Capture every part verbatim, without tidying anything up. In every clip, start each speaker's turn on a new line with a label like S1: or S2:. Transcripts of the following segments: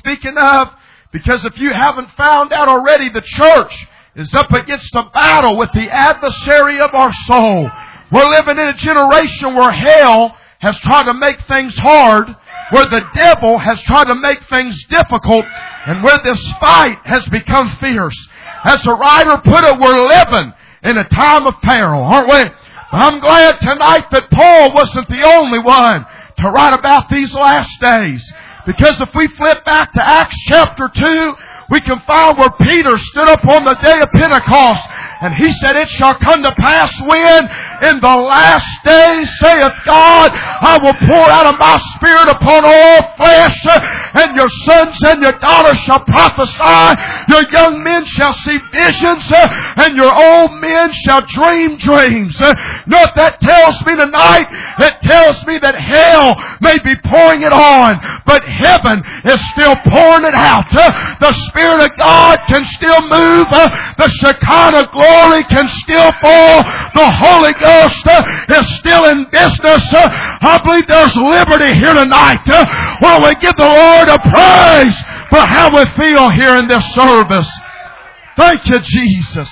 S1: speaking of. Because if you haven't found out already, the church is up against a battle with the adversary of our soul. We're living in a generation where hell has tried to make things hard, where the devil has tried to make things difficult, and where this fight has become fierce. As the writer put it, we're living in a time of peril, aren't we? But I'm glad tonight that Paul wasn't the only one to write about these last days. Because if we flip back to Acts chapter two, we can find where Peter stood up on the day of Pentecost and he said, "It shall come to pass when in the last days, saith God, I will pour out of my Spirit upon all flesh, and your sons and your daughters shall prophesy, your young men shall see visions, and your old men shall dream dreams." Know what that tells me tonight? It tells me that hell may be pouring it on, but heaven is still pouring it out. The Spirit of God can still move. The Shekinah glory can still fall. The Holy Ghost is still in business. I believe there's liberty here tonight. While we give the Lord a praise for how we feel here in this service. Thank you, Jesus.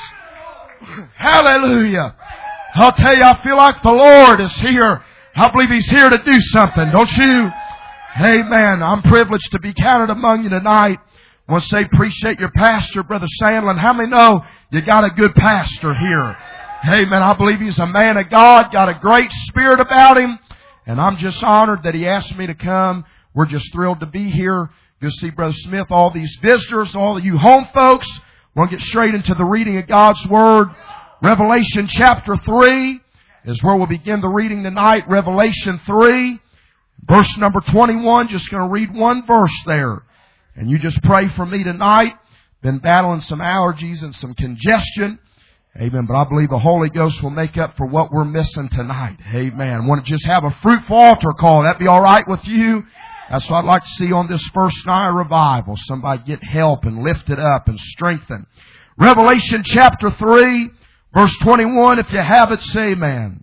S1: Hallelujah. I'll tell you, I feel like the Lord is here. I believe He's here to do something, don't you? Amen. I'm privileged to be counted among you tonight. I want to say appreciate your pastor, Brother Sandlin. How many know you got a good pastor here? Amen. I believe he's a man of God, got a great spirit about him. And I'm just honored that he asked me to come. We're just thrilled to be here. Good to see Brother Smith, all these visitors, all of you home folks. We'll get straight into the reading of God's Word. Revelation chapter three is where we'll begin the reading tonight. Revelation three, verse number twenty-one. Just going to read one verse there. And you just pray for me tonight. Been battling some allergies and some congestion. Amen. But I believe the Holy Ghost will make up for what we're missing tonight. Amen. Want to just have a fruitful altar call. That be all right with you? That's what I'd like to see on this first night of revival. Somebody get help and lifted up and strengthened. Revelation chapter three, verse twenty-one. If you have it, say amen.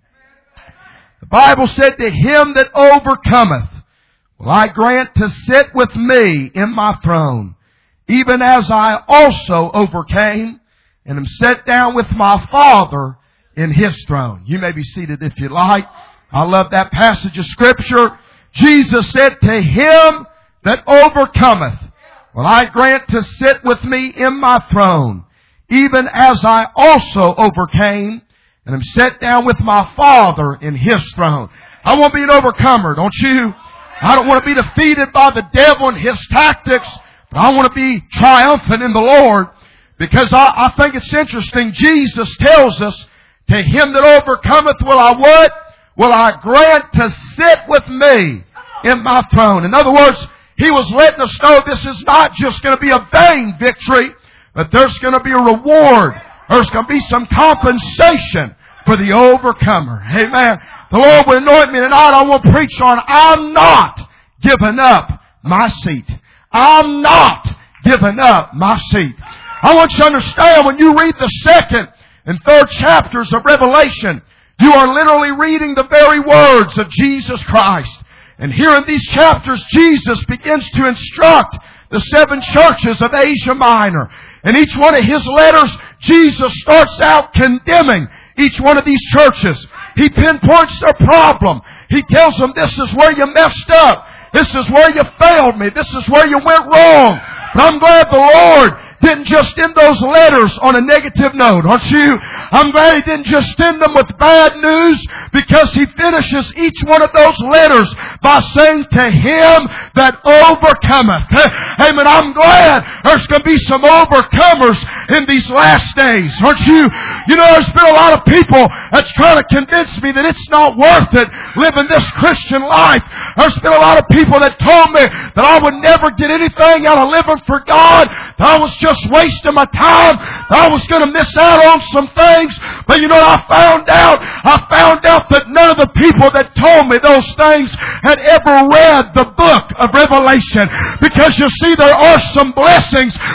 S1: The Bible said, "To him that overcometh will I grant to sit with me in my throne, even as I also overcame, and am set down with my Father in His throne." You may be seated if you like. I love that passage of Scripture. Jesus said, "To him that overcometh will I grant to sit with me in my throne, even as I also overcame, and am set down with my Father in His throne." I want to be an overcomer, don't you? I don't want to be defeated by the devil and his tactics, but I want to be triumphant in the Lord. Because I, I think it's interesting. Jesus tells us, "To him that overcometh will I what? Will I grant to sit with me in my throne." In other words, He was letting us know this is not just going to be a vain victory, but there's going to be a reward. There's going to be some compensation for the overcomer. Amen. The Lord will anoint me tonight. I want to preach on, I'm not giving up my seat. I'm not giving up my seat. I want you to understand, when you read the second and third chapters of Revelation, you are literally reading the very words of Jesus Christ. And here in these chapters, Jesus begins to instruct the seven churches of Asia Minor. In each one of His letters, Jesus starts out condemning each one of these churches. He pinpoints their problem. He tells them, this is where you messed up. This is where you failed me. This is where you went wrong. But I'm glad the Lord didn't just end those letters on a negative note, aren't you? I'm glad He didn't just end them with bad news, because He finishes each one of those letters by saying, "To him that overcometh." Amen. I'm glad there's going to be some overcomers in these last days, aren't you? You know, there's been a lot of people that's trying to convince me that it's not worth it living this Christian life. There's been a lot of people that told me that I would never get anything out of living for God, that I was just wasting my time, that I was going to miss out on some things. But you know what I found out? I found out that none of the people that told me those things had ever read the book of Revelation. Because you see, there are some blessings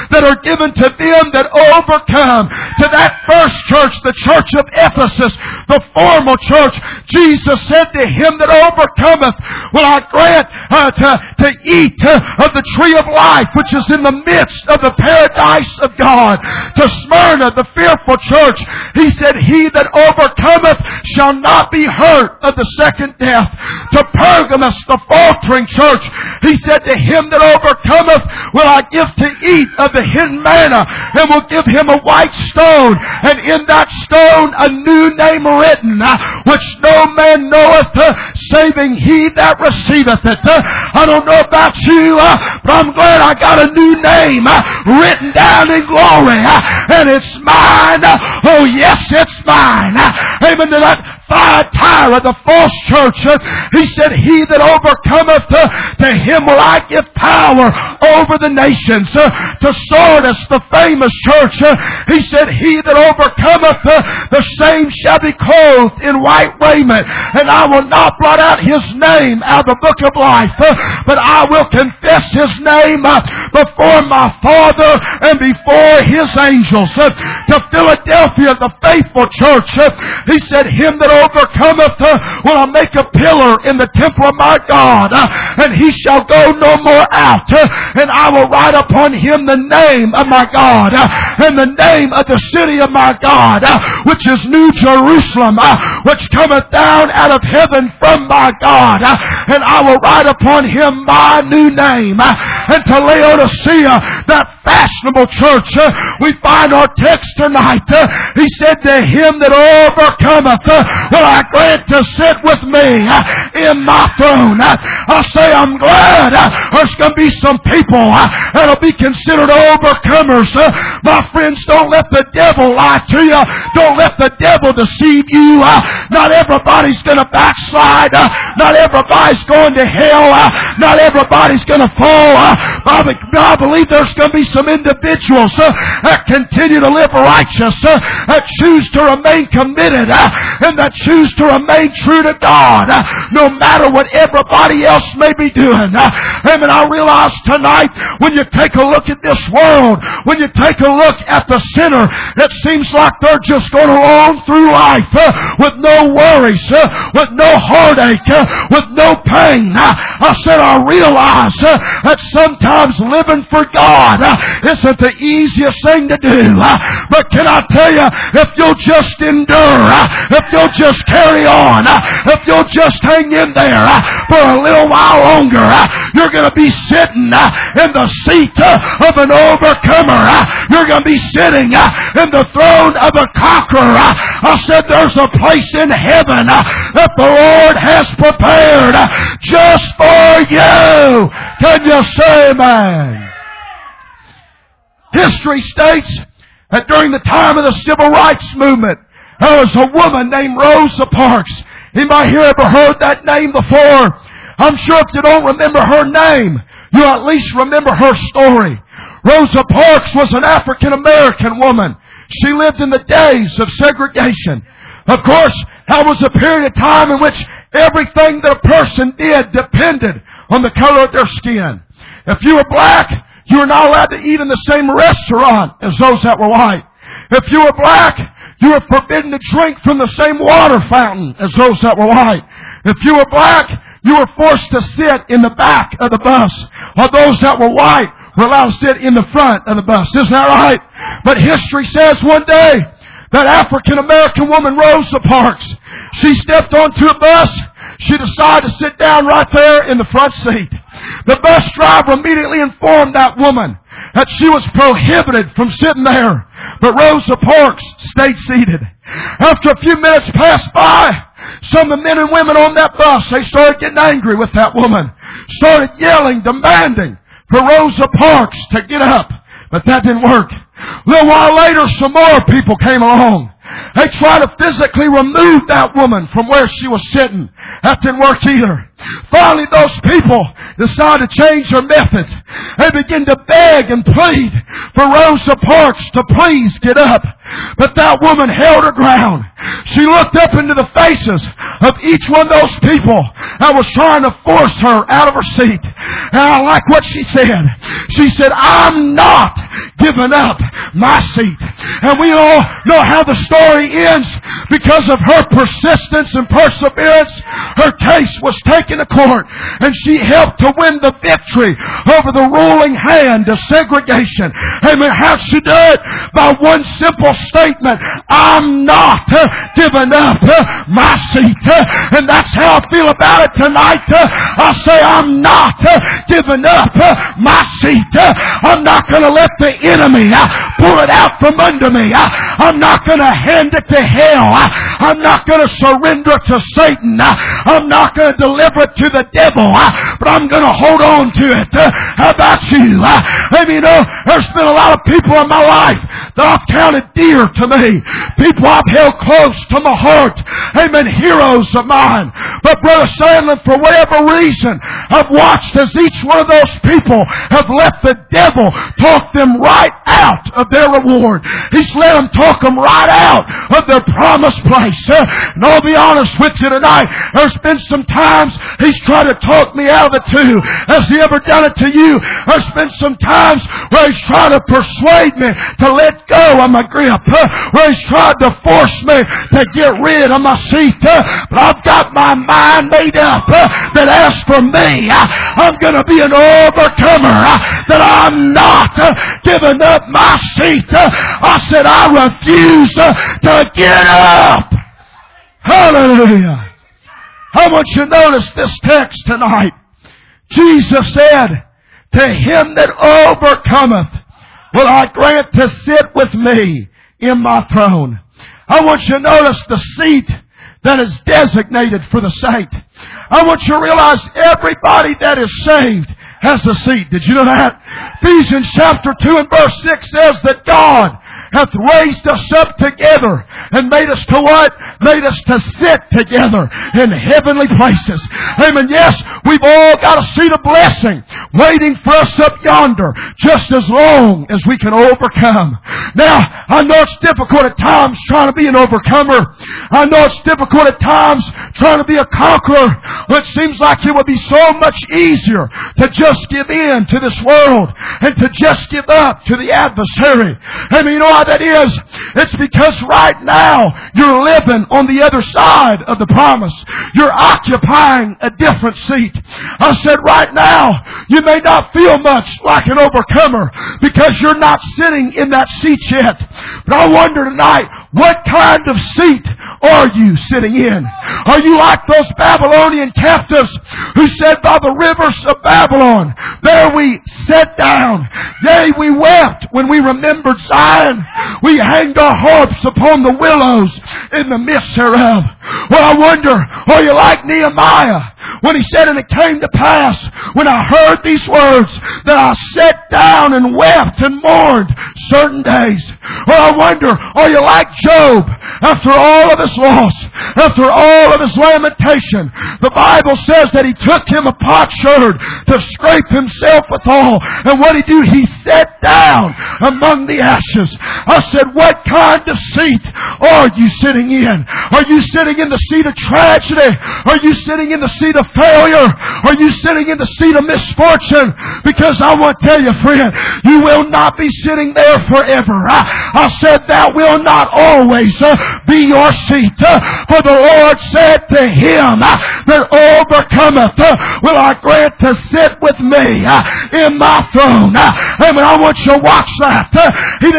S1: that are given to them that overcome. To that first church, the church of Ephesus, the formal church, Jesus said to him that overcometh, will I grant uh, to, to eat uh, of the tree of life, which is in the midst of the paradise of God. To Smyrna, the fearful church, he said, he that overcometh shall not be hurt of the second death. To Pergamos, the faltering church, he said, to him that overcometh will I give to eat of the hidden manna, and will give him a white stone, and in that stone a new name written, uh, which no man knoweth, uh, saving he that receiveth it. Uh, I don't know about you, uh, but I'm glad I got a new name uh, written down in glory, uh, and it's mine. Uh, oh yes, it's mine. Uh, amen. To that Thyatira, the false church, uh, he said, he that overcometh, uh, to him will I give power over the nations. Uh, to Sardis, the famous church, uh, he said, he that overcometh, uh, the same shall be clothed in white raiment, and I will not blot out his name out of the book of life, uh, but I will confess his name uh, before my Father and before his angels. Uh, to Philadelphia, the faithful church, uh, he said, him that overcometh uh, will I make a pillar in the temple of my God, uh, and he shall go no more out, uh, and I will write upon him the name of my God, uh, and the name of the city of my God, uh, which is New Jerusalem, uh, which cometh down out of heaven from my God, uh, and I will write upon him my new name. Uh, and to Laodicea, that fashionable church, uh, we find our text tonight. Uh, he said, to him that overcometh uh, will I grant to sit with me uh, in my throne. Uh, I say I'm glad uh, there's going to be some people uh, that'll be considered overcomers. Uh, my friends, don't let the devil lie to you. Don't let the devil deceive you. Uh, not everybody's going to backslide. Uh, not everybody's going to hell. Uh, not everybody's going to fall. Uh, I, I believe there's going to be some individuals uh, that continue to live righteous, uh, that choose to remain committed, uh, and that choose to remain true to God, uh, no matter what everybody else may be doing. Uh, and I realize tonight, when you take a look at this world, when you take a look at the sinner, it seems like they're just going along through life uh, with no worries, uh, with no heartache, uh, with no pain. Uh, I said I realize uh, that sometimes living for God uh, isn't the easiest thing to do. Uh, but can I tell you, if you'll just endure, uh, if you'll just carry on, uh, if you'll just hang in there uh, for a little while longer, uh, you're going to be sitting uh, in the seat uh, of an overcomer. Uh, you're going to be sitting uh, in the throne of a conqueror. Uh, I said there's a place in heaven uh, that the Lord has prepared uh, just for you. Can you say amen? History states that during the time of the Civil Rights Movement, there was a woman named Rosa Parks. Anybody here ever heard that name before? I'm sure if you don't remember her name, you at least remember her story. Rosa Parks was an African American woman. She lived in the days of segregation. Of course, that was a period of time in which everything that a person did depended on the color of their skin. If you were black, you were not allowed to eat in the same restaurant as those that were white. If you were black, you were forbidden to drink from the same water fountain as those that were white. If you were black, you were forced to sit in the back of the bus, while those that were white were allowed to sit in the front of the bus. Isn't that right? But history says one day, that African-American woman, Rosa Parks, she stepped onto a bus. She decided to sit down right there in the front seat. The bus driver immediately informed that woman that she was prohibited from sitting there. But Rosa Parks stayed seated. After a few minutes passed by, some of the men and women on that bus, they started getting angry with that woman. Started yelling, demanding for Rosa Parks to get up. But that didn't work. A little while later, some more people came along. They tried to physically remove that woman from where she was sitting. That didn't work either. Finally, those people decided to change their methods. They began to beg and plead for Rosa Parks to please get up. But that woman held her ground. She looked up into the faces of each one of those people that was trying to force her out of her seat. And I like what she said. She said, I'm not giving up my seat. And we all know how the story ends. Because of her persistence and perseverance, her case was taken to court. And she helped to win the victory over the ruling hand of segregation. Amen. How'd she do it? By one simple statement. I'm not uh, giving up uh, my seat. Uh, and that's how I feel about it tonight. Uh, I say I'm not uh, giving up uh, my seat. Uh, I'm not going to let the enemy uh, pull it out from under me. Uh, I'm not going to hand it to hell. Uh, I'm not going to surrender it to Satan. Uh, I'm not going to deliver it to the devil. Uh, but I'm going to hold on to it. Uh, how about you? Uh, I mean, you know, there's been a lot of people in my life that I've counted dear to me. People I've held close to my heart. Amen. Heroes of mine. But Brother Sandlin, for whatever reason, I've watched as each one of those people have let the devil talk them right out of their reward. He's let them talk them right out of their promised place. Uh, and I'll be honest with you tonight. There's been some times he's tried to talk me out of it too. Has he ever done it to you? There's been some times where he's tried to persuade me to let go of my grip. Uh, where he's tried to force me to get rid of my seat. Uh, but I've got my mind made up uh, that as for me, uh, I'm going to be an overcomer. Uh, that I'm not uh, giving up my seat. Uh, I said I refuse uh, to get up. Hallelujah. I want you to notice this text tonight. Jesus said, to him that overcometh will I grant to sit with me in my throne. I want you to notice the seat that is designated for the saint. I want you to realize everybody that is saved has a seat. Did you know that? Ephesians chapter two and verse six says that God hath raised us up together and made us to what? Made us to sit together in heavenly places. Amen. Yes, we've all got a seat of blessing waiting for us up yonder just as long as we can overcome. Now, I know it's difficult at times trying to be an overcomer. I know it's difficult at times trying to be a conqueror. But it seems like it would be so much easier to just give in to this world and to just give up to the adversary. And you know why that is? It's because right now you're living on the other side of the promise. You're occupying a different seat. I said right now you may not feel much like an overcomer because you're not sitting in that seat yet. But I wonder tonight, what kind of seat are you sitting in? Are you like those Babylonian captives who said, by the rivers of Babylon, there we sat down. Yea, we wept when we remembered Zion. We hanged our harps upon the willows in the midst thereof. Well, I wonder, are you like Nehemiah when he said, and it came to pass when I heard these words that I sat down and wept and mourned certain days. Well, I wonder, are you like Job after all of his loss, after all of his lamentation? The Bible says that he took him a potsherd to scrape himself withal. And what did he do? He sat down among the ashes. I said, what kind of seat are you sitting in? Are you sitting in the seat of tragedy? Are you sitting in the seat of failure? Are you sitting in the seat of misfortune? Because I want to tell you, friend, you will not be sitting there forever. I, I said that will not always uh, be your seat. Uh, for the Lord said to him uh, that overcometh uh, will I grant to sit with me uh, in my throne. Uh, I mean, I want you to watch that. Uh, he didn't say,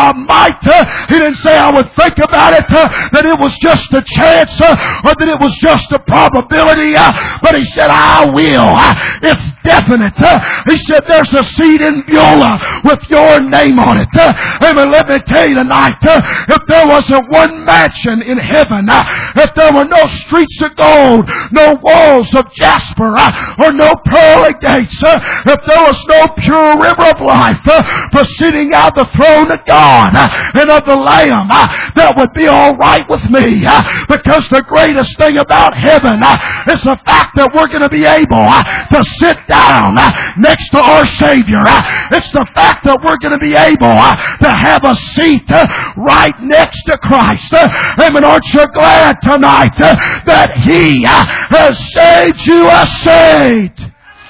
S1: I might. Uh, he didn't say I would think about it, uh, that it was just a chance, uh, or that it was just a probability. Uh, but he said, I will. Uh, it's definite. Uh, he said, there's a seat in Beulah with your name on it. Uh, amen. Let me tell you tonight, uh, if there wasn't one mansion in heaven, uh, if there were no streets of gold, no walls of jasper, uh, or no pearly gates, uh, if there was no pure river of life uh, proceeding out of the throne of God uh, and of the Lamb, uh, that would be all right with me. Uh, because the greatest thing about heaven uh, is the fact that we're going to be able uh, to sit down uh, next to our Savior. Uh, it's the fact that we're going to be able uh, to have a seat uh, right next to Christ. Uh, amen. Aren't you glad tonight uh, that He uh, has saved you a seat?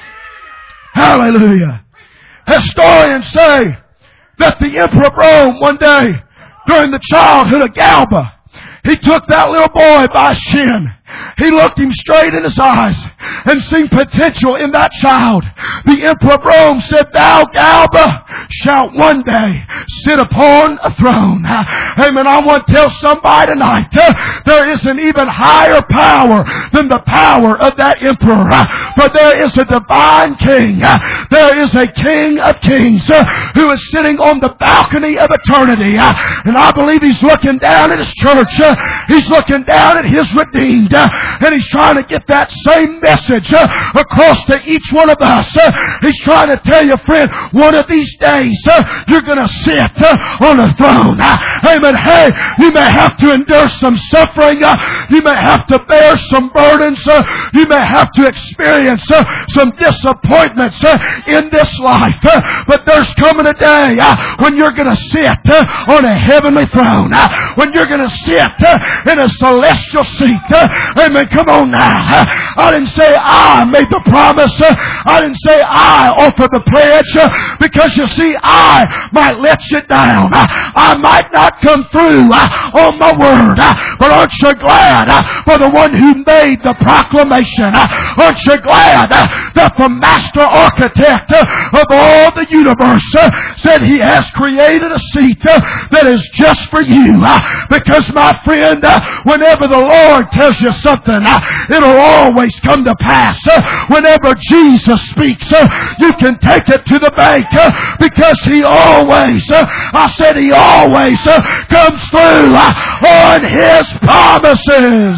S1: Hallelujah. Historians say that the Emperor of Rome one day during the childhood of Galba, he took that little boy by his shin. He looked him straight in his eyes and seen potential in that child. The Emperor of Rome said, thou, Galba, shalt one day sit upon a throne. Amen. I want to tell somebody tonight, uh, there is an even higher power than the power of that emperor. Uh, but there is a divine king. Uh, there is a King of kings uh, who is sitting on the balcony of eternity. Uh, and I believe He's looking down at His church. Uh, he's looking down at His redeemed. Uh, and He's trying to get that same message uh, across to each one of us. Uh, he's trying to tell you, friend, one of these days uh, you're going to sit uh, on a throne. Uh, amen. Hey, you may have to endure some suffering. Uh, you may have to bear some burdens. Uh, you may have to experience uh, some disappointments uh, in this life. Uh, but there's coming a day uh, when you're going to sit uh, on a heavenly throne. Uh, when you're going to sit uh, in a celestial seat. Uh, Amen. Come on now. I didn't say I made the promise. I didn't say I offered the pledge. Because you see, I might let you down. I might not come through on my word. But aren't you glad for the one who made the proclamation? Aren't you glad that the master architect of all the universe said He has created a seat that is just for you? Because, my friend, whenever the Lord tells you something, uh, it'll always come to pass. Uh, whenever Jesus speaks, uh, you can take it to the bank uh, because He always, uh, I said He always uh, comes through uh, on His promises.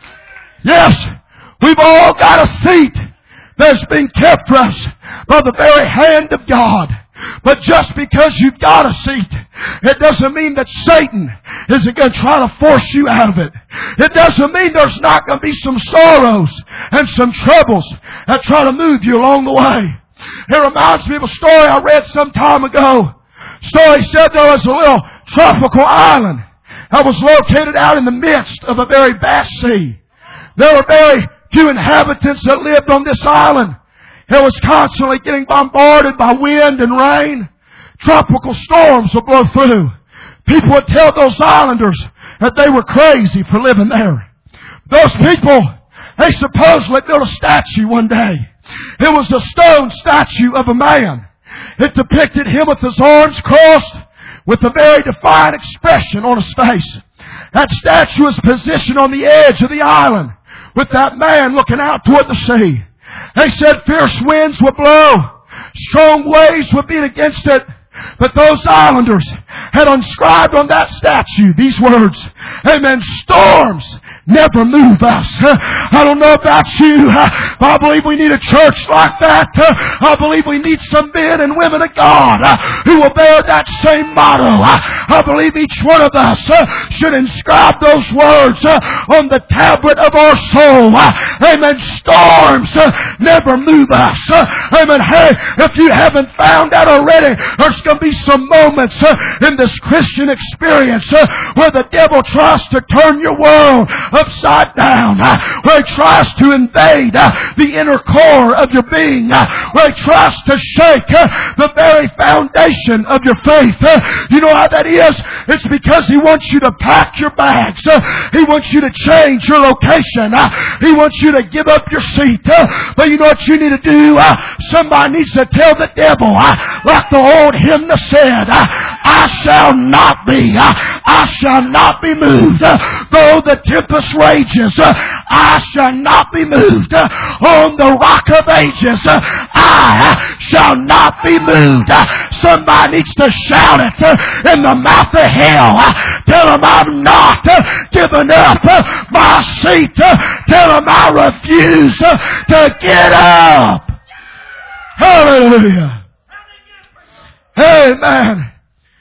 S1: Yes, we've all got a seat that's been kept for us by the very hand of God. But just because you've got a seat, it doesn't mean that Satan isn't going to try to force you out of it. It doesn't mean there's not going to be some sorrows and some troubles that try to move you along the way. It reminds me of a story I read some time ago. The story said there was a little tropical island that was located out in the midst of a very vast sea. There were very few inhabitants that lived on this island. It was constantly getting bombarded by wind and rain. Tropical storms would blow through. People would tell those islanders that they were crazy for living there. Those people, they supposedly built a statue one day. It was a stone statue of a man. It depicted him with his arms crossed, with a very defiant expression on his face. That statue was positioned on the edge of the island, with that man looking out toward the sea. They said fierce winds would blow. Strong waves would beat against it. But those islanders had inscribed on that statue these words. Amen. Storms never move us. I don't know about you, but I believe we need a church like that. I believe we need some men and women of God who will bear that same motto. I believe each one of us should inscribe those words on the tablet of our soul. Amen. Storms never move us. Amen. Hey, if you haven't found out already, there's going to be some moments in this Christian experience where the devil tries to turn your world upside down, where he tries to invade the inner core of your being, where he tries to shake the very foundation of your faith. You know how that is? It's because he wants you to pack your bags. He wants you to change your location. He wants you to give up your seat. But you know what you need to do? Somebody needs to tell the devil, like the old hymn said, I shall not be. I shall not be moved. Though the tempest rages, I shall not be moved. On the rock of ages, I shall not be moved. Somebody needs to shout it in the mouth of hell. Tell them I'm not giving up my seat. Tell them I refuse to get up. Hallelujah. Amen.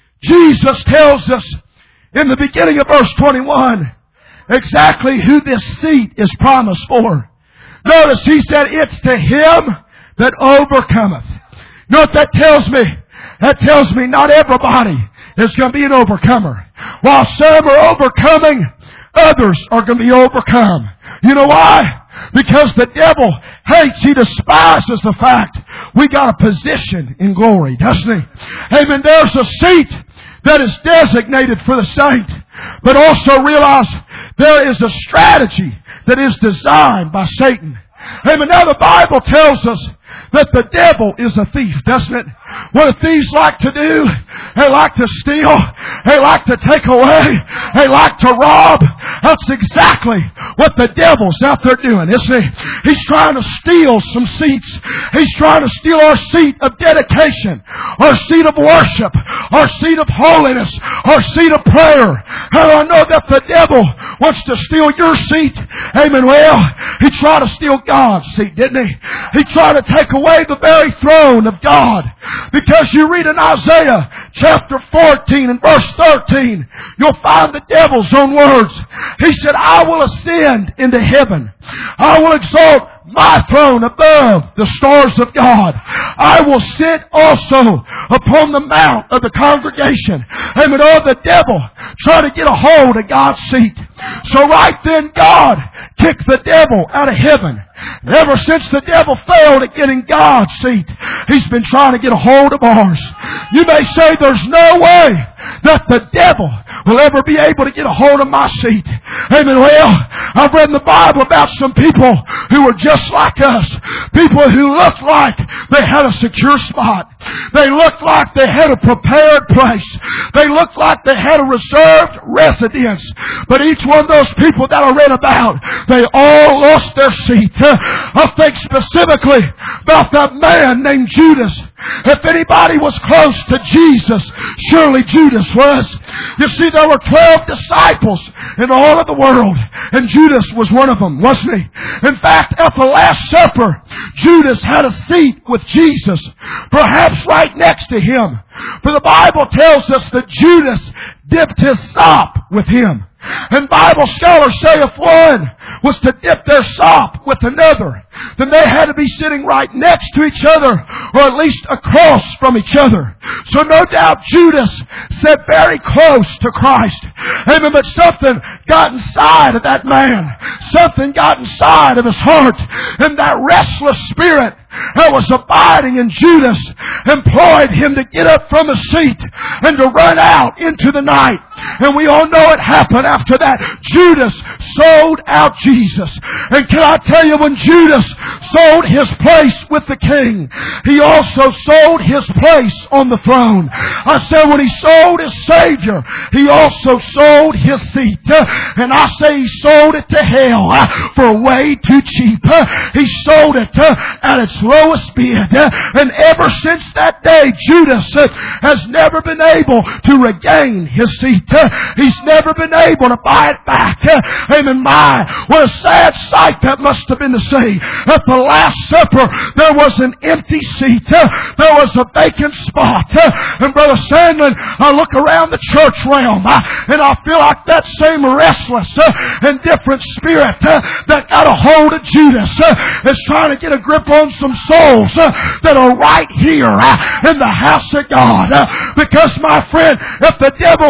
S1: Jesus tells us in the beginning of verse twenty-one exactly who this seat is promised for. Notice he said it's to him that overcometh. You know what that tells me? That tells me not everybody is going to be an overcomer. While some are overcoming, others are going to be overcome. You know why? Because the devil hates, he despises the fact we got a position in glory, doesn't he? Amen. There's a seat that is designated for the saint. But also realize there is a strategy that is designed by Satan. Amen. Now the Bible tells us that the devil is a thief, doesn't it? What do thieves like to do? They like to steal. They like to take away. They like to rob. That's exactly what the devil's out there doing, isn't he? He's trying to steal some seats. He's trying to steal our seat of dedication, our seat of worship, our seat of holiness, our seat of prayer. And I know that the devil wants to steal your seat. Amen. Well, he tried to steal God's seat, didn't he? He tried to take away the very throne of God. Because you read in Isaiah chapter fourteen and verse thirteen, you'll find the devil's own words. He said, I will ascend into heaven. I will exalt my throne above the stars of God. I will sit also upon the mount of the congregation. Amen. Oh, the devil trying to get a hold of God's seat. So right then God kicked the devil out of heaven. And ever since the devil failed at getting God's seat, he's been trying to get a hold of ours. You may say there's no way that the devil will ever be able to get a hold of my seat. Amen. Well, I've read in the Bible about some people who were just like us. People who looked like they had a secure spot. They looked like they had a prepared place. They looked like they had a reserved residence. But each one of those people that I read about, they all lost their seat. I think specifically about that man named Judas. If anybody was close to Jesus, surely Judas was. You see, there were twelve disciples in all of the world, and Judas was one of them, wasn't he? In fact, at the Last Supper, Judas had a seat with Jesus, perhaps right next to him. For the Bible tells us that Judas dipped his sop with him. And Bible scholars say if one was to dip their sop with another, then they had to be sitting right next to each other, or at least across from each other. So no doubt Judas sat very close to Christ. Amen. But something got inside of that man. Something got inside of his heart. And that restless spirit that was abiding in Judas employed him to get up from his seat and to run out into the night. And we all know it happened after that. Judas sold out Jesus. And can I tell you, when Judas sold his place with the king, he also sold his place on the throne. I said when he sold his Savior, he also sold his seat. And I say he sold it to hell for way too cheap. He sold it at its lowest bid. And ever since that day, Judas has never been able to regain his seat. He's never been able to buy it back. Amen. My, what a sad sight that must have been to see. At the Last Supper, there was an empty seat. There was a vacant spot. And Brother Sandlin, I look around the church realm, and I feel like that same restless and different spirit that got a hold of Judas is trying to get a grip on some souls that are right here in the house of God. Because, my friend, if the devil can't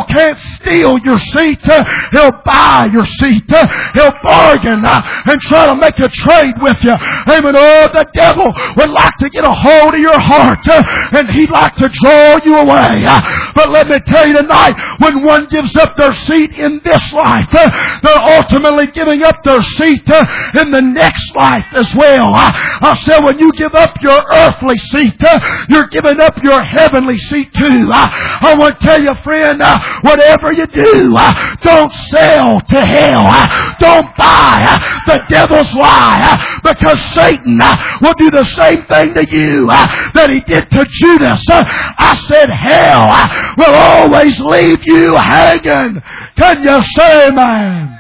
S1: steal your seat. He'll buy your seat. He'll bargain and try to make a trade with you. Amen. Oh, the devil would like to get a hold of your heart, and he'd like to draw you away. But let me tell you tonight, when one gives up their seat in this life, they're ultimately giving up their seat in the next life as well. I said, when you give up your earthly seat, you're giving up your heavenly seat too. I want to tell you, friend, whatever you do, don't sell to hell. Don't buy the devil's lie, because Satan will do the same thing to you that he did to Judas. I said, hell will always leave you hanging. Can you say amen?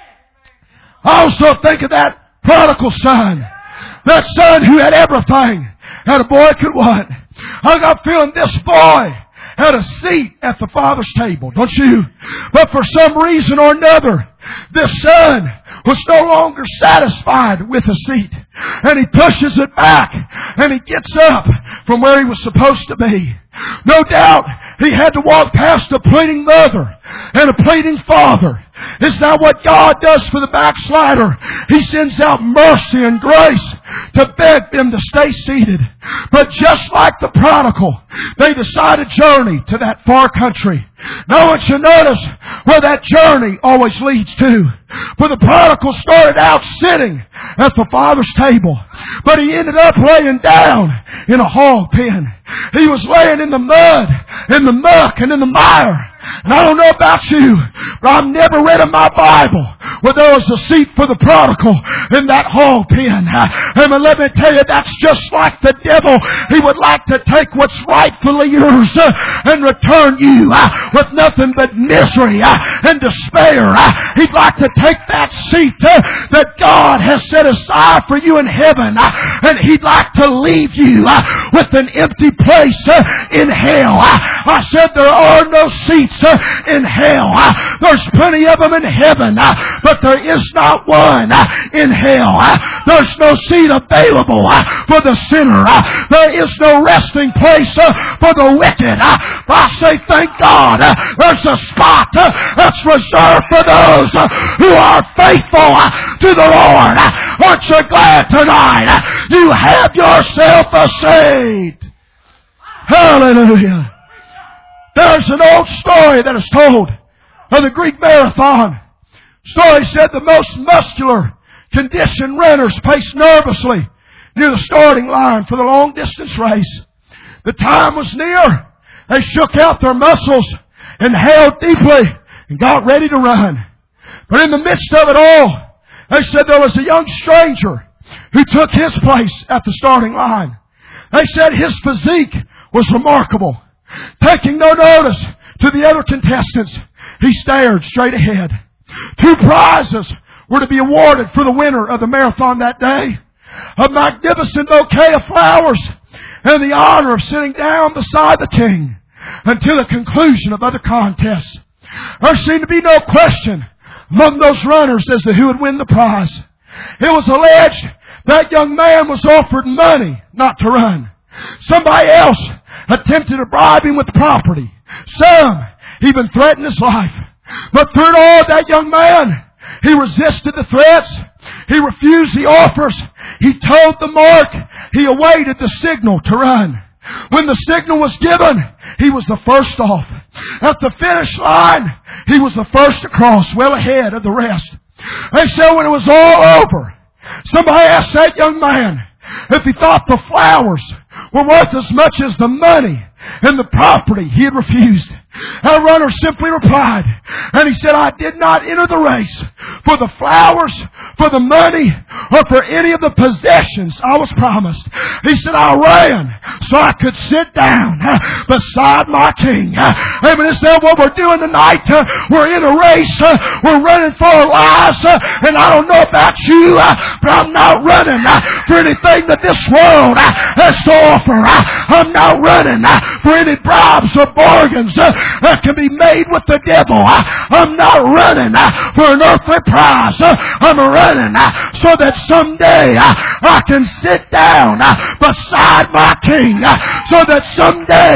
S1: I also think of that prodigal son. That son who had everything that a boy could want. I got a feeling this boy had a seat at the Father's table, don't you? But for some reason or another, this son was no longer satisfied with a seat. And he pushes it back. And he gets up from where he was supposed to be. No doubt he had to walk past a pleading mother and a pleading father. Is that what God does for the backslider? He sends out mercy and grace to beg them to stay seated. But just like the prodigal, they decide to journey to that far country. Now I want you to notice where that journey always leads to. For the prodigal started out sitting at the Father's table, but he ended up laying down in a hog pen. He was laying in the mud, in the muck, and in the mire. And I don't know about you, but I've never read in my Bible where there was a seat for the prodigal in that hog pen. And let me tell you, that's just like the devil. He would like to take what's rightfully yours and return you with nothing but misery and despair. He'd like to take that seat that God has set aside for you in heaven, and he'd like to leave you with an empty place in hell. I said there are no seats in hell. There's plenty of them in heaven, but there is not one in hell. There's no seat available for the sinner. There is no resting place for the wicked. I say thank God there's a spot that's reserved for those who are faithful to the Lord. Aren't you glad tonight you have yourself a seat? Hallelujah. There's an old story that is told of the Greek marathon. Story said the most muscular conditioned runners paced nervously near the starting line for the long distance race. The time was near. They shook out their muscles, inhaled deeply, and got ready to run. But in the midst of it all, they said there was a young stranger who took his place at the starting line. They said his physique was remarkable. Taking no notice to the other contestants, he stared straight ahead. Two prizes were to be awarded for the winner of the marathon that day. A magnificent bouquet of flowers and the honor of sitting down beside the king until the conclusion of other contests. There seemed to be no question among those runners as to who would win the prize. It was alleged that young man was offered money not to run. Somebody else attempted to bribe him with property. Some even threatened his life. But through it all, that young man, he resisted the threats. He refused the offers. He toed the mark. He awaited the signal to run. When the signal was given, he was the first off. At the finish line, he was the first to cross, well ahead of the rest. And so when it was all over, somebody asked that young man if he thought the flowers were worth as much as the money and the property he had refused. Our runner simply replied, and he said, I did not enter the race for the flowers, for the money, or for any of the possessions I was promised. He said, I ran so I could sit down beside my king. Amen. Is that what we're doing tonight? We're in a race. We're running for our lives. And I don't know about you, but I'm not running for anything that this world has to offer. I'm not running for any bribes or bargains that can be made with the devil. I'm not running for an earthly prize. I'm running so that someday I can sit down beside my king. So that someday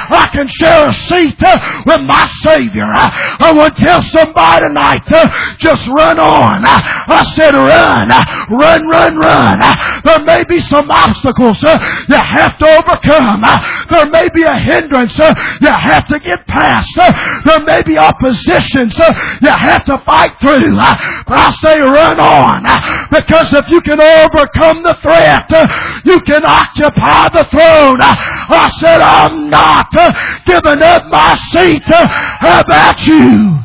S1: I can share a seat uh, with my Savior. I, I want to tell somebody tonight, uh, just run on. I, I said run, uh, run, run, run. Uh, there may be some obstacles uh, you have to overcome. Uh, there may be a hindrance uh, you have to get past. Uh, there may be oppositions uh, you have to fight through. Uh, but I say run on. Uh, because if you can overcome the threat, uh, you can occupy the throne. Uh, I said I'm not uh, giving up my seat. Uh, how about you?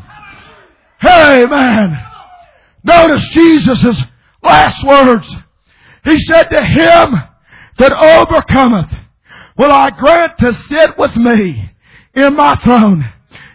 S1: Hey, man. Notice Jesus' last words. He said to him that overcometh, will I grant to sit with me in my throne,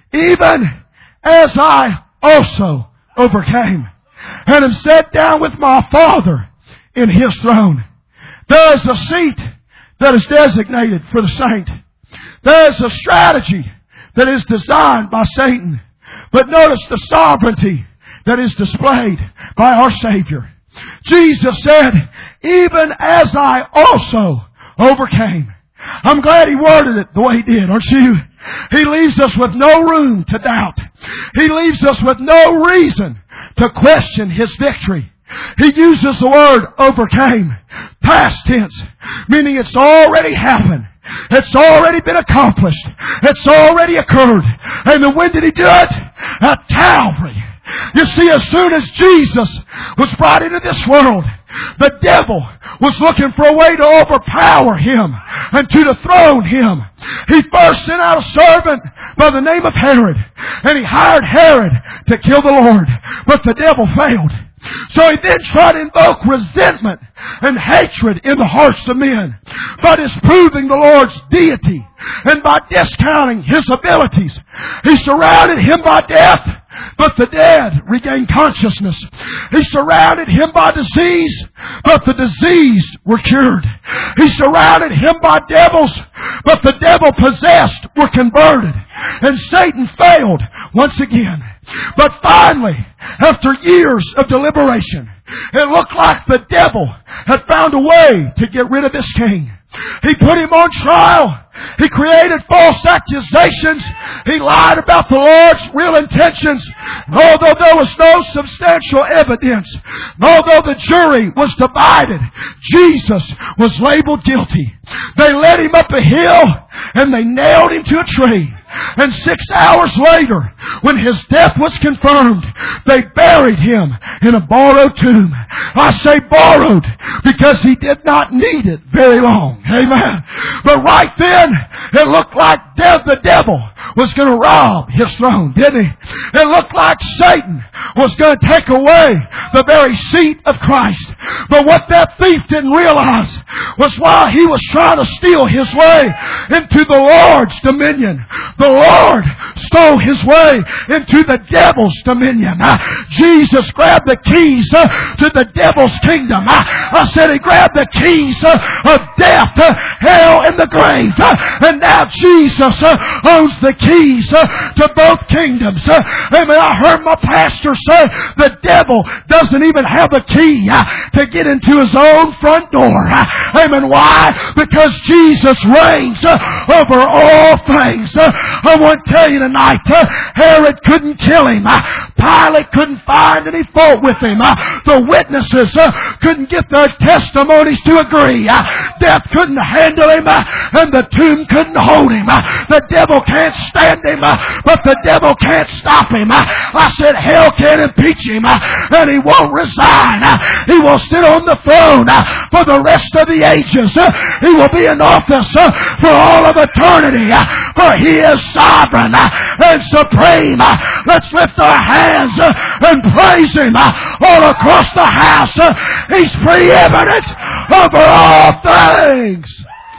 S1: even as I also overcame, and am set down with my Father in His throne. There is a seat that is designated for the saint. There is a strategy that is designed by Satan. But notice the sovereignty that is displayed by our Savior. Jesus said, even as I also overcame. I'm glad He worded it the way He did, aren't you? He leaves us with no room to doubt. He leaves us with no reason to question His victory. He uses the word overcame, past tense, meaning it's already happened. It's already been accomplished. It's already occurred. And then when did He do it? At Calvary. You see, as soon as Jesus was brought into this world, the devil was looking for a way to overpower Him and to dethrone Him. He first sent out a servant by the name of Herod, and he hired Herod to kill the Lord. But the devil failed. So he then tried to invoke resentment and hatred in the hearts of men by disproving the Lord's deity and by discounting His abilities. He surrounded Him by death, but the dead regained consciousness. He surrounded Him by disease, but the diseased were cured. He surrounded Him by devils, but the devil-possessed were converted. And Satan failed once again. But finally, after years of deliberation, it looked like the devil had found a way to get rid of this king. He put him on trial. He created false accusations. He lied about the Lord's real intentions. And although there was no substantial evidence, and although the jury was divided, Jesus was labeled guilty. They led Him up a hill and they nailed Him to a tree. And six hours later, when His death was confirmed, they buried Him in a borrowed tomb. I say borrowed because He did not need it very long. Amen. But right then, it looked like the devil was going to rob His throne, didn't he? It looked like Satan was going to take away the very seat of Christ. But what that thief didn't realize was while he was trying to steal his way into the Lord's dominion, the Lord stole His way into the devil's dominion. Uh, Jesus grabbed the keys uh, to the devil's kingdom. Uh, I said He grabbed the keys uh, of death, uh, hell, and the grave. Uh, and now Jesus uh, owns the keys uh, to both kingdoms. Uh, amen. I heard my pastor say the devil doesn't even have a key uh, to get into his own front door. Uh, amen. Why? Because Jesus reigns uh, over all things. Uh, I want to tell you tonight, uh, Herod couldn't kill Him. Uh, Pilate couldn't find any fault with Him. Uh, the witnesses uh, couldn't get their testimonies to agree. Uh, death couldn't handle Him, uh, and the tomb couldn't hold Him. Uh, the devil can't stand Him, uh, but the devil can't stop Him. Uh, I said hell can't impeach Him, uh, and He won't resign. Uh, he will sit on the throne uh, for the rest of the ages. Uh, he will be in office uh, for all of eternity, uh, for He is sovereign uh, and supreme. Uh, let's lift our hands uh, and praise Him uh, all across the house. Uh, he's preeminent over all things.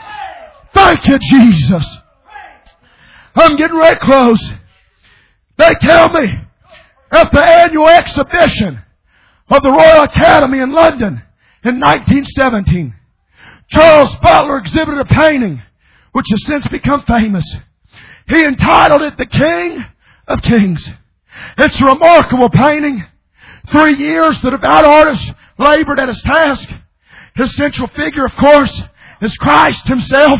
S1: Thank you, Jesus. I'm getting ready to close. They tell me at the annual exhibition of the Royal Academy in London in nineteen seventeen, Charles Butler exhibited a painting which has since become famous. He entitled it The King of Kings. It's a remarkable painting. Three years the devout artist labored at his task. His central figure, of course, is Christ Himself.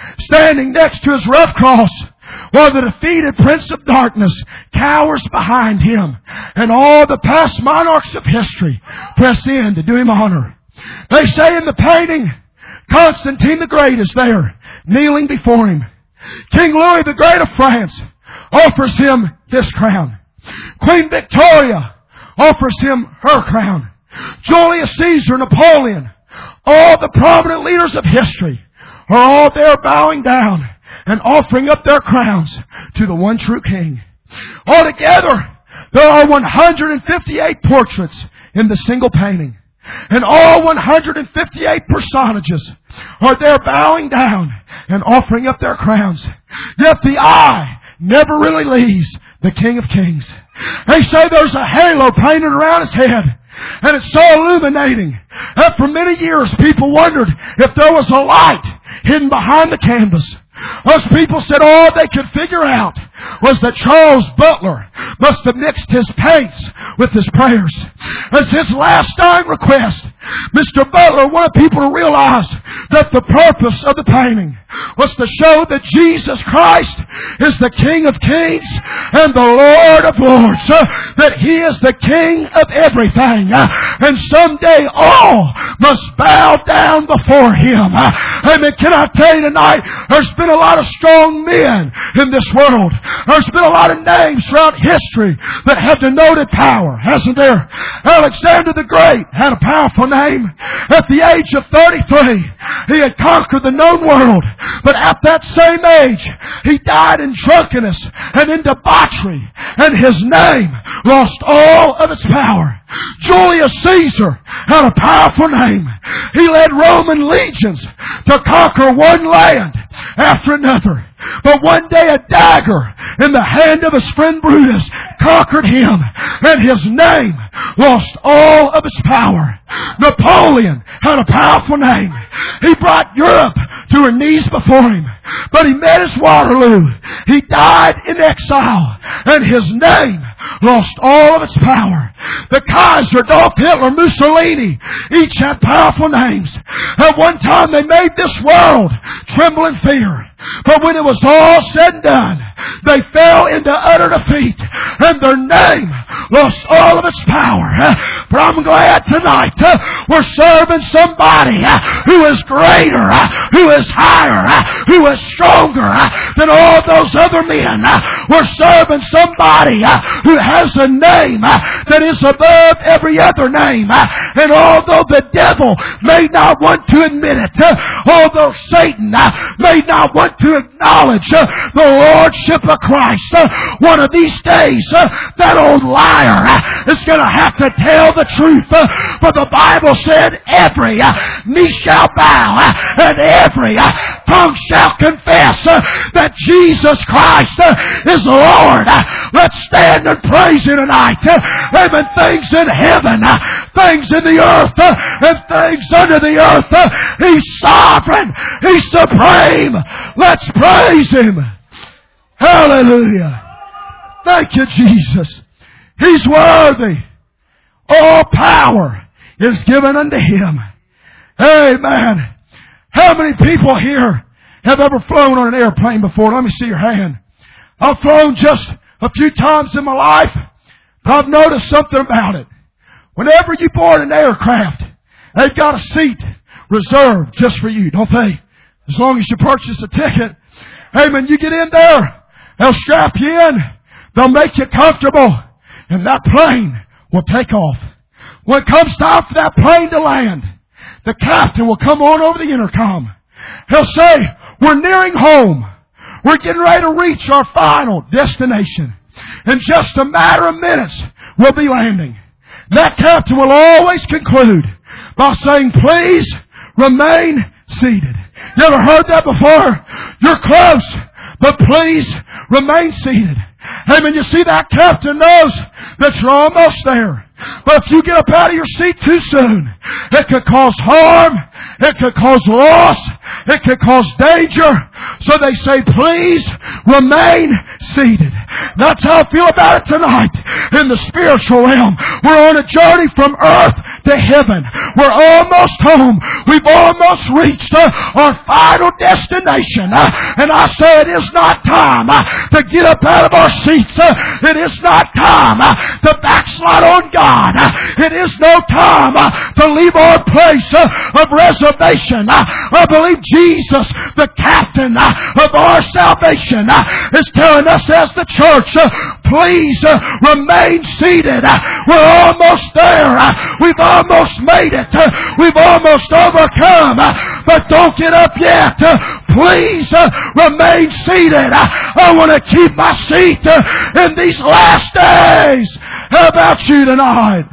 S1: standing next to his rough cross, while the defeated Prince of Darkness cowers behind him, and all the past monarchs of history press in to do him honor. They say in the painting, Constantine the Great is there, kneeling before him. King Louis the Great of France offers him this crown. Queen Victoria offers him her crown. Julius Caesar, Napoleon, all the prominent leaders of history are all there bowing down and offering up their crowns to the one true King. Altogether, there are one hundred fifty-eight portraits in the single painting. And all one hundred fifty-eight personages are there bowing down and offering up their crowns. Yet the eye never really leaves the King of Kings. They say there's a halo painted around his head, and it's so illuminating that for many years people wondered if there was a light hidden behind the canvas. Those people said all they could figure out was that Charles Butler must have mixed his paints with his prayers. As his last dying request, Mister Butler wanted people to realize that the purpose of the painting was to show that Jesus Christ is the King of Kings and the Lord of Lords. Uh, that He is the King of everything. Uh, and someday all must bow down before Him. Uh, amen. Can I tell you tonight, there's been a lot of strong men in this world. There's been a lot of names throughout history that have denoted power, hasn't there? Alexander the Great had a powerful name. At the age of thirty-three, he had conquered the known world. But at that same age, he died in drunkenness and in debauchery, and his name lost all of its power. Julius Caesar had a powerful name. He led Roman legions to conquer one land after another. But one day a dagger in the hand of his friend Brutus conquered him, and his name lost all of its power. Napoleon had a powerful name. He brought Europe to her knees before him, but he met his Waterloo. He died in exile, and his name lost all of its power. The Kaiser, Adolf Hitler, Mussolini, each had powerful names. At one time they made this world tremble in fear. But when it was all said and done, they fell into utter defeat, and their name lost all of its power. But I'm glad tonight we're serving somebody who is greater, who is higher, who is stronger than all those other men. We're serving somebody who has a name that is above every other name. And although the devil may not want to admit it, although Satan may not want to acknowledge uh, the Lordship of Christ, uh, one of these days uh, that old liar uh, is going to have to tell the truth. Uh, for the Bible said every uh, knee shall bow uh, and every uh, tongue shall confess uh, that Jesus Christ uh, is Lord. Uh, let's stand and praise Him tonight. Uh, amen. Things in heaven, uh, things in the earth, uh, and things under the earth. Uh, He's sovereign. He's supreme. Let's praise Him. Hallelujah. Thank you, Jesus. He's worthy. All power is given unto Him. Amen. How many people here have ever flown on an airplane before? Let me see your hand. I've flown just a few times in my life, but I've noticed something about it. Whenever you board an aircraft, they've got a seat reserved just for you, don't they? As long as you purchase a ticket. Amen. You get in there, they'll strap you in, they'll make you comfortable, and that plane will take off. When it comes time for that plane to land, the captain will come on over the intercom. He'll say, we're nearing home. We're getting ready to reach our final destination. In just a matter of minutes, we'll be landing. That captain will always conclude by saying, please remain seated. You ever heard that before? You're close, but please remain seated. Amen. You see, that captain knows that you're almost there. But if you get up out of your seat too soon, it could cause harm. It could cause loss. It could cause danger. So they say, please remain seated. That's how I feel about it tonight. In the spiritual realm, we're on a journey from earth to heaven. We're almost home. We've almost reached uh, our final destination. Uh, and I say it is not time uh, to get up out of our seats. Uh, it is not time uh, to backslide on God. Uh, it is no time uh, to leave our place uh, of reservation. Uh, I believe Jesus, the captain uh, of our salvation, uh, is telling us as the church, uh, please uh, remain seated. Uh, we're almost there. Uh, we've almost made it. Uh, we've almost overcome. Uh, but don't get up yet. Uh, please uh, remain seated. Uh, I want to keep my seat uh, in these last days. How about you tonight?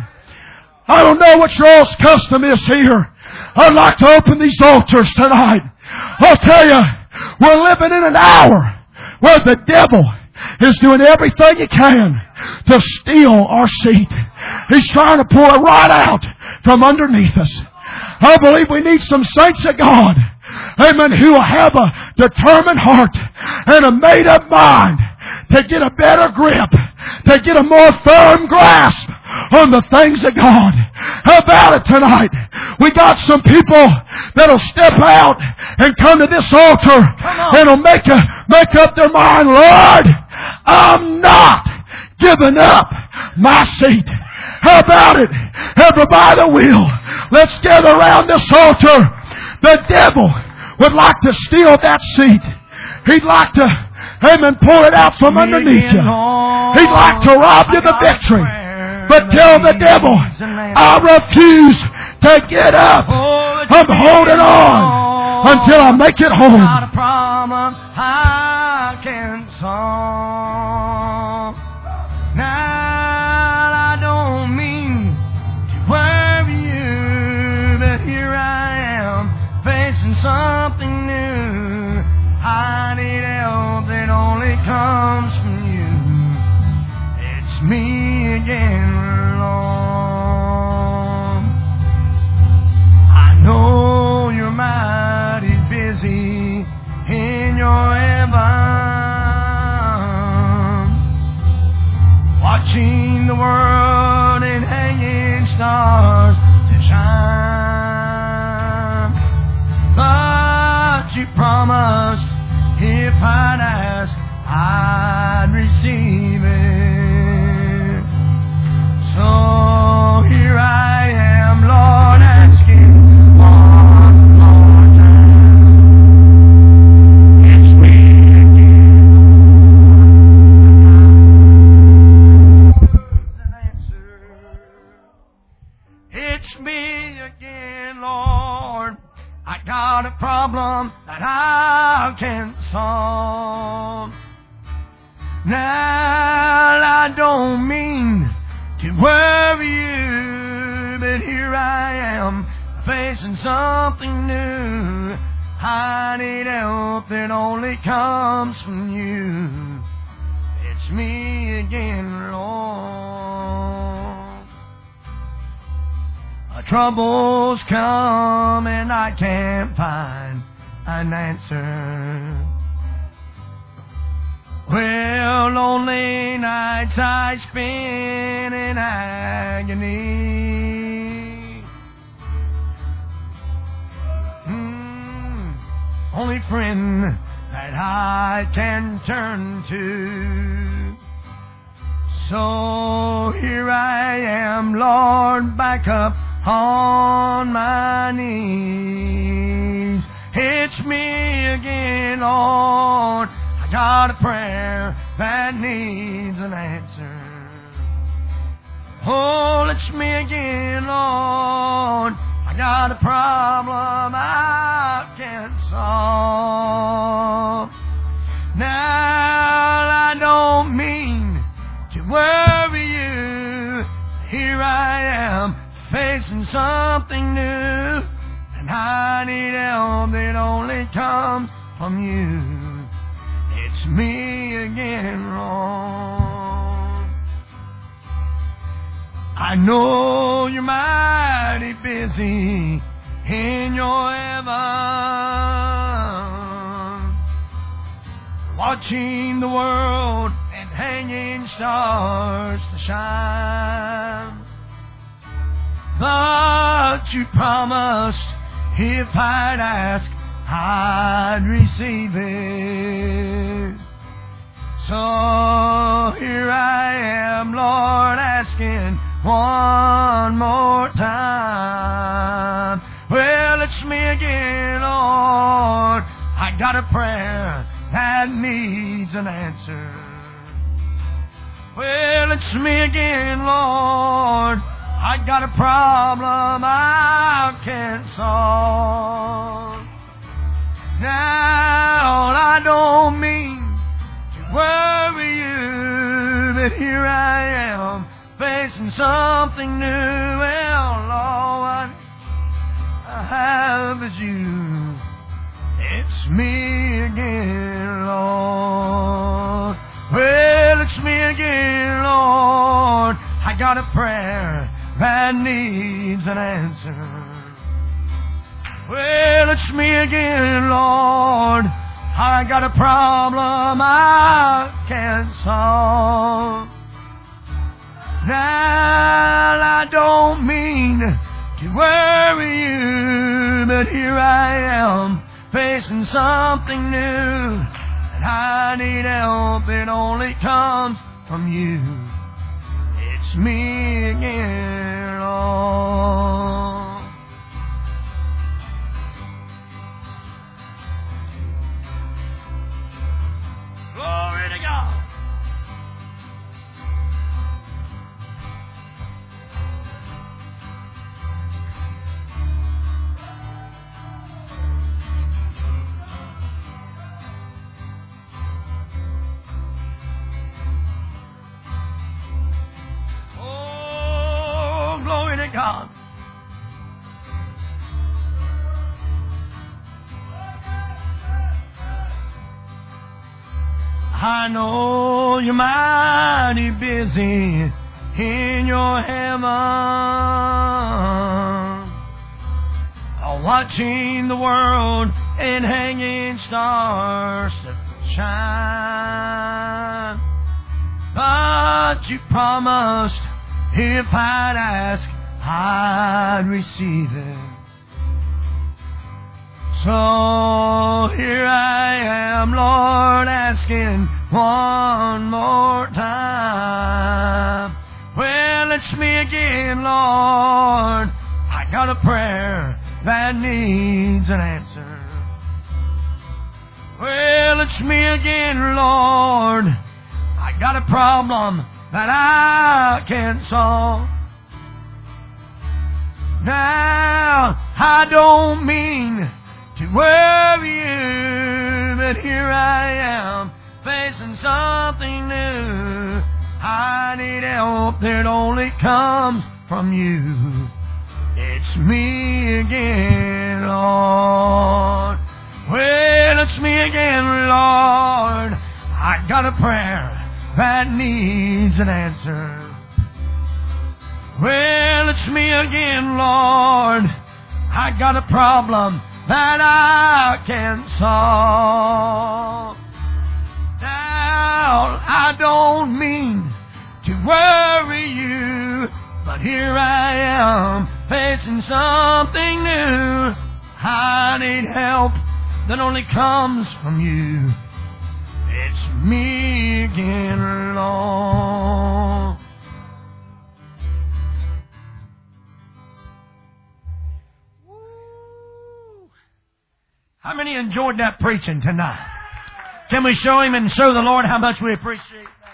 S1: I don't know what your all's custom is here. I'd like to open these altars tonight. I'll tell you, we're living in an hour where the devil is doing everything he can to steal our seat. He's trying to pull it right out from underneath us. I believe we need some saints of God, amen, who will have a determined heart and a made-up mind to get a better grip, to get a more firm grasp on the things of God. How about it tonight? We got some people that'll step out and come to this altar and will make, a, make up their mind, Lord, I'm not giving up my seat. How about it? Everybody will. Let's gather around this altar. The devil would like to steal that seat. He'd like to, amen, pull it out from underneath you. He'd like to rob you of the victory. But tell the devil, I refuse to get up. I'm holding on until I make it home.
S2: Not a problem I can solve. Now I don't mean to worry you, but here I am facing something new. I need help that only comes from you. It's me again, Lord. I know you're mighty busy in your heaven, watching the world and hanging stars to shine. But you promised if I'd ask, I'd receive it. So here I am, Lord, asking one more time. It's me again. An answer. It's me again, Lord. I got a problem that I can't solve. Now I don't mean to worry you, but here I am facing something new. I need help that only comes from you. It's me again, Lord. A trouble's come and I can't find an answer. Well, lonely nights I spend in agony. Mm, only friend that I can turn to. So here I am, Lord, back up on my knees. It's me again, Lord. I got a prayer that needs an answer. Oh, it's me again, Lord. I got a problem I can't solve. Now I don't mean to worry you. Here I am facing something new, and I need help that only comes from you. It's me again, Lord. I I know you're mighty busy in your heaven, watching the world and hanging stars to shine. But you promised if I'd ask, I'd receive it. So here I am, Lord, asking one more time. Well, it's me again, Lord. I got a prayer that needs an answer. Well, it's me again, Lord. I got a problem I can't solve. Now, I don't mean to worry you, but here I am, facing something new. Well, all I have is you. It's me again, Lord. Well, it's me again, Lord. I got a prayer that needs an answer. Well, it's me again, Lord. I got a problem I can't solve. Now, I don't mean to worry you, but here I am, facing something new. And I need help, it only comes from you. It's me again, Lord. Glory to God. Oh, glory to God. I know you're mighty busy in your heaven, watching the world and hanging stars to shine. But you promised if I'd ask, I'd receive it. So here I am, Lord, asking one more time. Well, it's me again, Lord. I got a prayer that needs an answer. Well, it's me again, Lord. I got a problem that I can't solve. Now, I don't mean to worry you, but here I am, facing something new. I need help that only comes from you. It's me again, Lord. Well, it's me again, Lord. I got a prayer that needs an answer. Well, it's me again, Lord. I got a problem that I can't solve. Now, I don't mean to worry you, but here I am, facing something new. I need help that only comes from you. It's me again, Lord. How many enjoyed that preaching tonight? Can we show Him and show the Lord how much we appreciate that?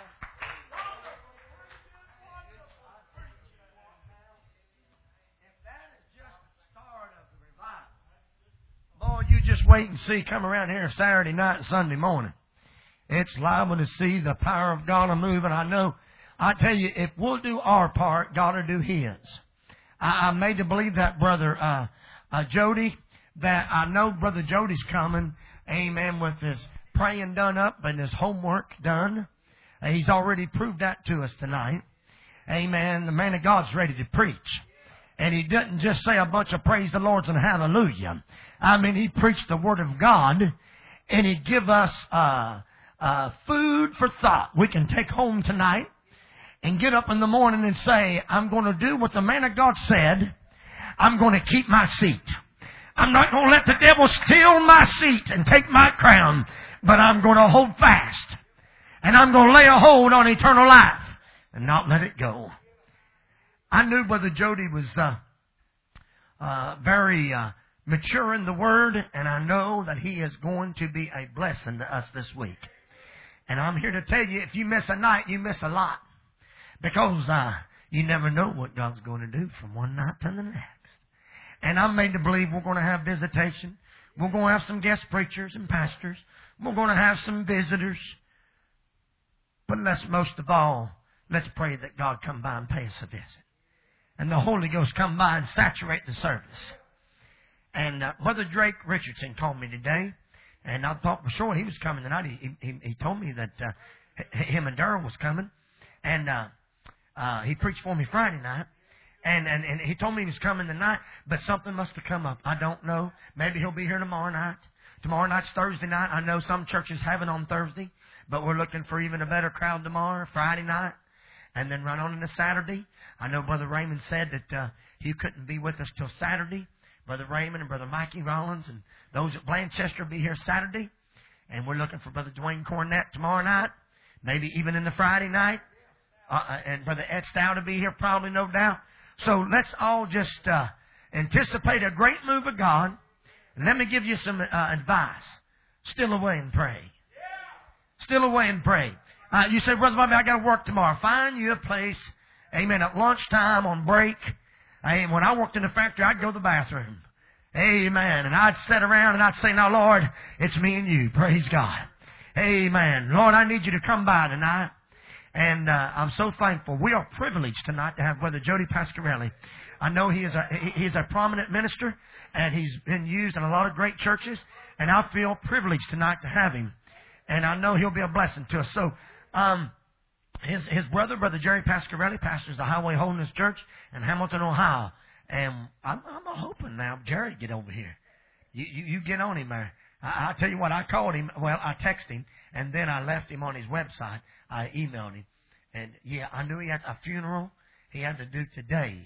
S2: If that is just the start of the revival, boy, you just wait and see. Come around here Saturday night and Sunday morning. It's liable to see the power of God a move. And I know, I tell you, if we'll do our part, God will do His. I, I'm made to believe that, Brother uh, uh, Jody, that I know Brother Jody's coming, amen, with his praying done up and his homework done. Uh, he's already proved that to us tonight. Amen. The man of God's ready to preach. And he didn't just say a bunch of praise the Lord and hallelujah. I mean, he preached the Word of God, and he give us uh, uh, food for thought we can take home tonight and get up in the morning and say, I'm going to do what the man of God said. I'm going to keep my seat. I'm not going to let the devil steal my seat and take my crown, but I'm going to hold fast. And I'm going to lay a hold on eternal life and not let it go. I knew Brother Jody was uh, uh, very uh, mature in the Word, and I know that he is going to be a blessing to us this week. And I'm here to tell you, if you miss a night, you miss a lot. Because uh, you never know what God's going to do from one night to the next. And I'm made to believe we're going to have visitation. We're going to have some guest preachers and pastors. We're going to have some visitors. But let's most of all, let's pray that God come by and pay us a visit. And the Holy Ghost come by and saturate the service. And uh, Brother Drake Richardson called me today. And I thought for sure he was coming tonight. He, he, he told me that uh, him and Darrell was coming. And uh, uh, he preached for me Friday night. And, and, and he told me he was coming tonight. But something must have come up. I don't know. Maybe he'll be here tomorrow night. Tomorrow night's Thursday night. I know some churches have it on Thursday. But we're looking for even a better crowd tomorrow, Friday night. And then run on into Saturday. I know Brother Raymond said that uh, he couldn't be with us till Saturday. Brother Raymond and Brother Mikey Rollins and those at Blanchester will be here Saturday. And we're looking for Brother Dwayne Cornett tomorrow night. Maybe even in the Friday night. Uh, and Brother Ed Stout will be here probably, no doubt. So let's all just uh, anticipate a great move of God. And let me give you some uh, advice. Still away and pray. Still away and pray. Uh, you say, Brother Bobby, I got to work tomorrow. Find you a place, amen, at lunchtime on break. And when I worked in the factory, I'd go to the bathroom. Amen. And I'd sit around and I'd say, now, Lord, it's me and you. Praise God. Amen. Lord, I need you to come by tonight. And uh, I'm so thankful. We are privileged tonight to have Brother Jody Pasquarelli. I know he is a he is a prominent minister, and he's been used in a lot of great churches. And I feel privileged tonight to have him. And I know he'll be a blessing to us. So, um, his his brother, Brother Jerry Pasquarelli, pastors the Highway Holiness Church in Hamilton, Ohio. And I'm, I'm hoping now Jerry get over here. You you, you get on him there. I, I'll tell you what, I called him. Well, I texted him, and then I left him on his website. I emailed him. And, yeah, I knew he had a funeral he had to do today.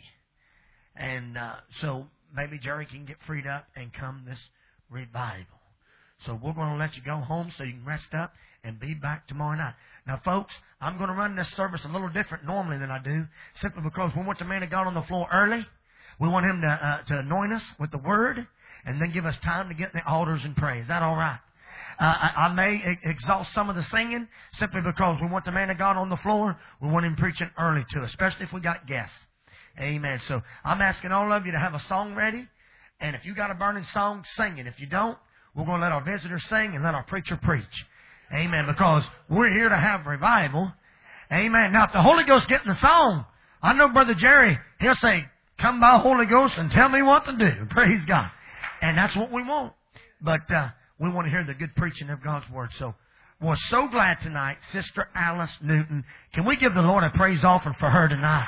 S2: And uh, so maybe Jerry can get freed up and come this revival. So we're going to let you go home so you can rest up and be back tomorrow night. Now, folks, I'm going to run this service a little different normally than I do, simply because we want the man of God on the floor early. We want him to uh, to anoint us with the Word and then give us time to get in the altars and pray. Is that all right? Uh, I, I may exhaust some of the singing simply because we want the man of God on the floor. We want him preaching early to us, especially if we got guests. Amen. So I'm asking all of you to have a song ready. And if you got a burning song, sing it. If you don't, we're going to let our visitors sing and let our preacher preach. Amen. Because we're here to have revival. Amen. Now, if the Holy Ghost get in the song, I know Brother Jerry, he'll say, come by Holy Ghost and tell me what to do. Praise God. And that's what we want. But uh, we want to hear the good preaching of God's Word. So we're so glad tonight, Sister Alice Newton. Can we give the Lord a praise offering for her tonight?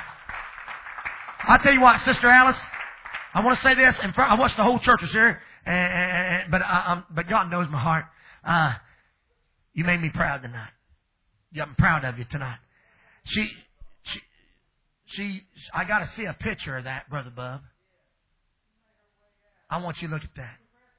S2: I'll tell you what, Sister Alice, I want to say this. In front, I watched the whole church was here, and, and, but I, um, but God knows my heart. Uh, you made me proud tonight. Yeah, I'm proud of you tonight. She, she, she. I got to see a picture of that, Brother Bub. I want you to look at that.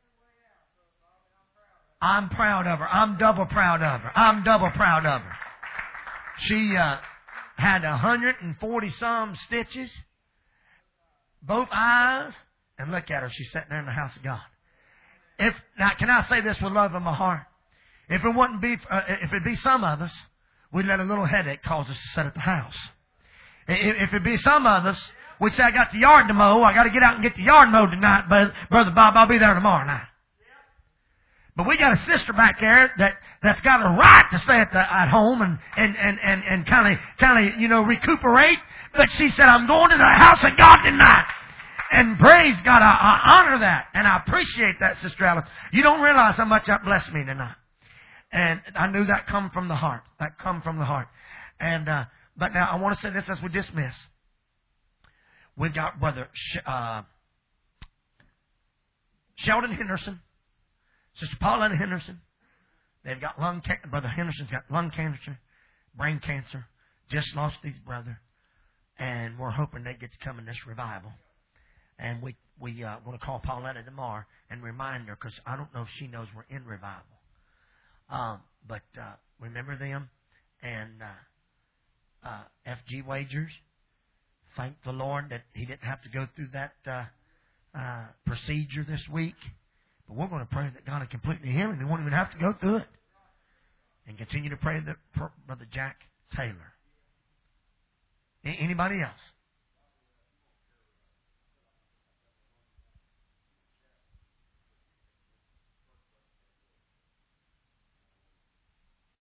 S2: I'm proud of her. I'm double proud of her. I'm double proud of her. She uh, had one hundred forty some stitches. Both eyes. And look at her. She's sitting there in the house of God. If now, can I say this with love in my heart? If it wouldn't be, uh, if it be some of us, we'd let a little headache cause us to sit at the house. If, if it be some of us, we'd say, I got the yard to mow. I got to get out and get the yard mowed tonight, but Brother Bob, I'll be there tomorrow night. But we got a sister back there that, that's got a right to stay at, the, at home and, and, and, and, and kind of, kind of, you know, recuperate. But she said, I'm going to the house of God tonight. And praise God, I, I honor that. And I appreciate that, Sister Alice. You don't realize how much that blessed me tonight. And I knew that come from the heart. That come from the heart. And, uh, but now I want to say this as we dismiss. We've got Brother Sh- uh, Sheldon Henderson, Sister Pauletta Henderson. They've got lung cancer. Brother Henderson's got lung cancer, brain cancer. Just lost his brother. And we're hoping they get to come in this revival. And we we uh, going to call Pauletta tomorrow and remind her, because I don't know if she knows we're in revival. Um, but uh, remember them. And uh, uh, F G Wagers, thank the Lord that he didn't have to go through that uh, uh, procedure this week. But we're going to pray that God will completely heal him. He won't even have to go through it. And continue to pray that for Brother Jack Taylor. Anybody else?